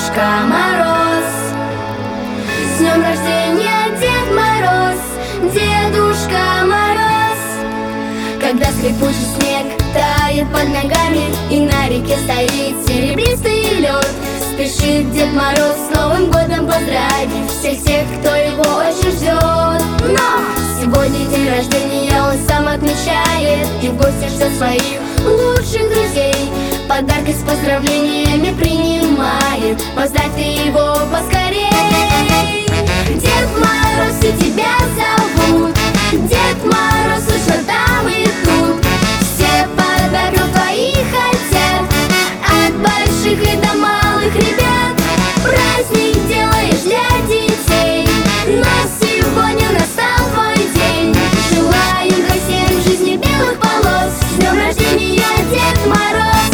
Дедушка Мороз. С днем рождения, Дед Мороз, Дедушка Мороз. Когда скрипучий снег тает под ногами и на реке стоит серебристый лед, спешит Дед Мороз с Новым годом поздравить всех тех, кто его очень ждет. Но сегодня день рождения он сам отмечает и в гости ждет своих лучших друзей. Подарки с поздравлениями принимает, поздравь ты его поскорей. Дед Мороз, все тебя зовут, Дед Мороз, слышно там и тут. Все подарков твоих хотят, от больших и до малых ребят. Праздник делаешь для детей, но сегодня настал твой день. Желаю всем в жизни белых полос. С днем рождения, Дед Мороз.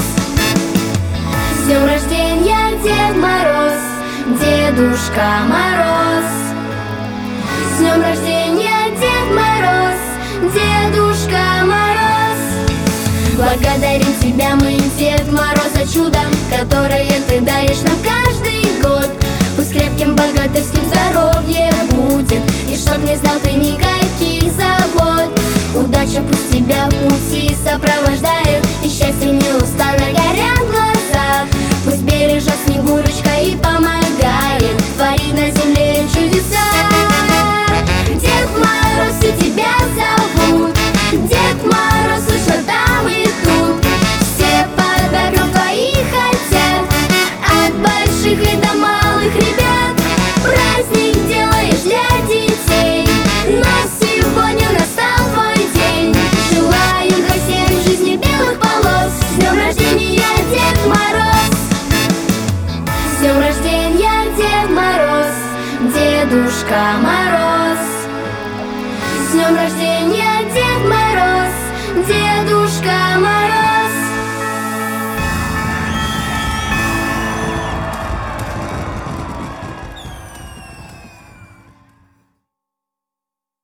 С днем рождения, Дед Мороз, Дедушка Мороз. С днем рождения, Дед Мороз, Дедушка Мороз. Благодарим тебя мы, Дед Мороз, за чудо, которое ты даешь нам каждый год. Пусть крепким, богатырским здоровье будет, и чтоб не знал ты никаких забот. Удача пусть тебя в пути сопровождает, и счастье неустанно горят в глазах. Пусть бережет Снегурочка и помогает творить на земле чудеса. Дед Мороз, все тебя зовут, Дед Мороз, слышно там и тут. Все подарков твоих хотят, от больших и до малых ребят. Праздник делаешь для детей, но сегодня настал твой день. Желаю для всех в жизни белых полос. С днем рождения, Дед Мороз. С днем рождения, Дед Мороз, Дедушка Мороз. С днем рождения, Дед Мороз, Дедушка Мороз.